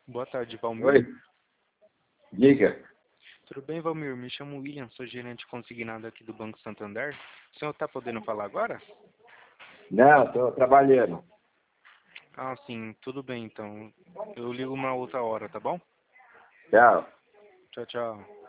Boa tarde, Valmir. Oi, diga. Tudo bem, Valmir? Me chamo William, sou gerente consignado aqui do Banco Santander. O senhor está podendo falar agora? Não, estou trabalhando. Ah, sim, tudo bem então. Eu ligo uma outra hora, tá bom? Tchau. Tchau, tchau.